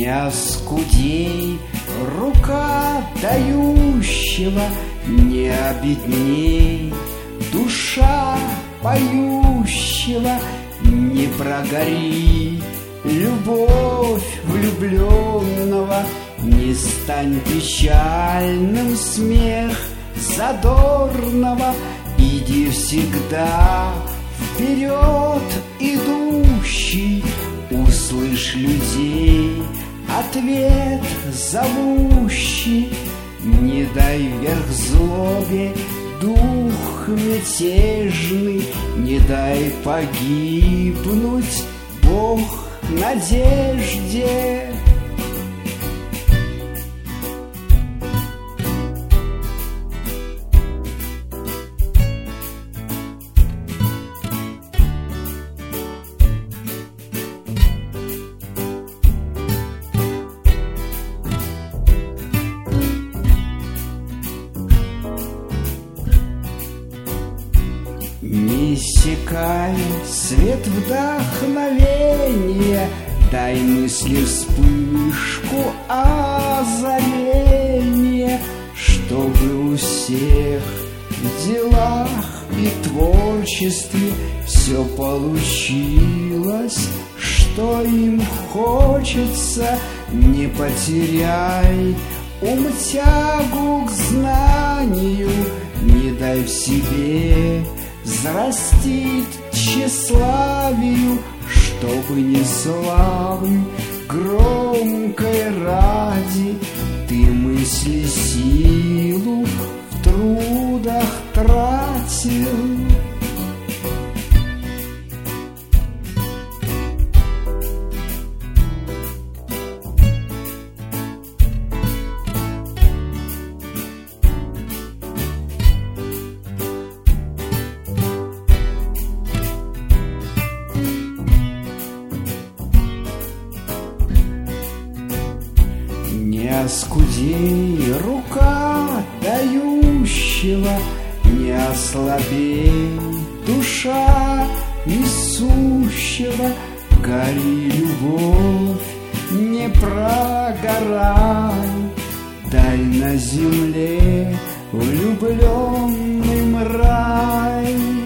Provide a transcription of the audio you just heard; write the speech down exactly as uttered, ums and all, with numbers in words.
Не оскудей рука дающего, не обедней душа поющего, не прогори любовь влюбленного, не стань печальным смех задорного. Иди всегда вперед, идущий, услышь людей ответ зовущий. Не дай вверх злобе, дух мятежный, не дай погибнуть Бог надежде. Не иссякай свет вдохновения, дай мысли вспышку озарения, чтобы у всех в делах и творчестве все получилось, что им хочется. Не потеряй ум, тягу к знанию, не дай в себе взрастить тщеславию, чтобы не славы громкой ради ты мысли силу в трудах тратил. Не оскудей рука дающего, не ослабей душа несущего. Гори, любовь, не прогорай, дай на земле влюбленным рай.